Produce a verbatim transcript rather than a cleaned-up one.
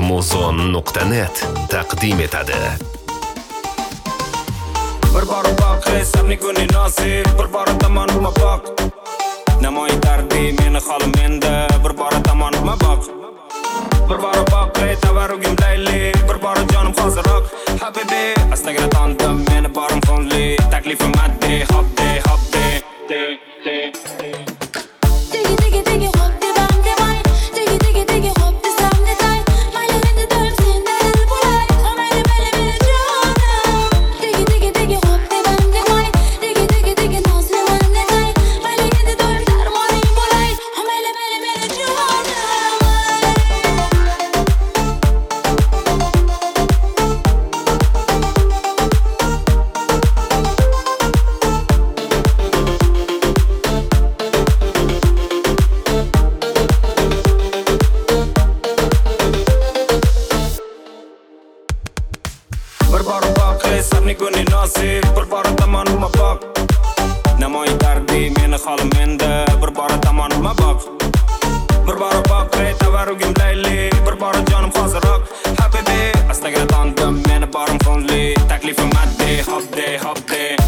muzon nuqta net taqdim etadi. Bir bor baq, sabni kuni nasib, bir bor tomonima baq. Namoyi dardi meni holim menda, bir bor tomonima baq. Bir bor baq, tavarrugim layli, bir bor jonim hozirroq. Habibi, astaga tondim meni borim xonli, taklifim maddi, hobdi, hobdi, de, de, de. Digi digi digi hop de bam de bay, digi digi digi hop de sam de tay. Maylarında dönüp sende el bulay, o meni meni meni canım. Digi digi digi hop de bam de bay, digi digi digi nazlı man de tay. Maylarında dönüp dermanım bulay, o meni meni meni canım. Bir bor baq, sabni kuni nasib, bir bor tomonima baq. Namoyi dardi meni holim menda, bir bor tomonima baq. Bir bor baq, tavarrugim layli, bir bor jonim hozirroq. Habibi, astaga tondim meni borim xonli, taklifim maddi, hobdi, hobdi.